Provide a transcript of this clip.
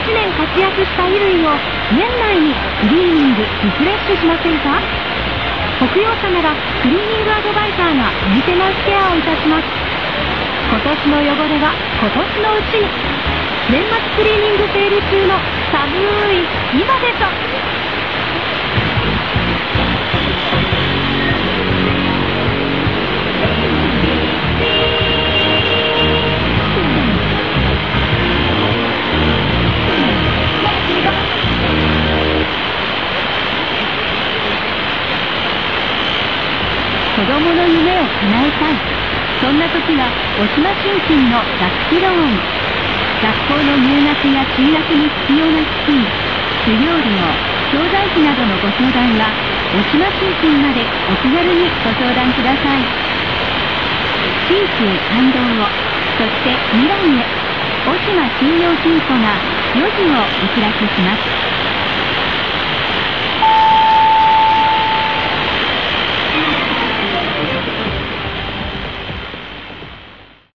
年活躍した衣類を年内にクリーニング・リフレッシュしませんか？北洋社ならクリーニングアドバイザーがメンテナンスケアをいたします。今年の汚れは今年のうちに。年末クリーニングセール中の寒い今でしょ。子供の夢を叶えたい。そんな時はオシマ信金の学費ローン。学校の入学や進学に必要な資金、授業料、教材費などのご相談はオシマ信金までお気軽にご相談ください。新旧感動を、そして未来へ。オシマ信用金庫が4時をお知らせします。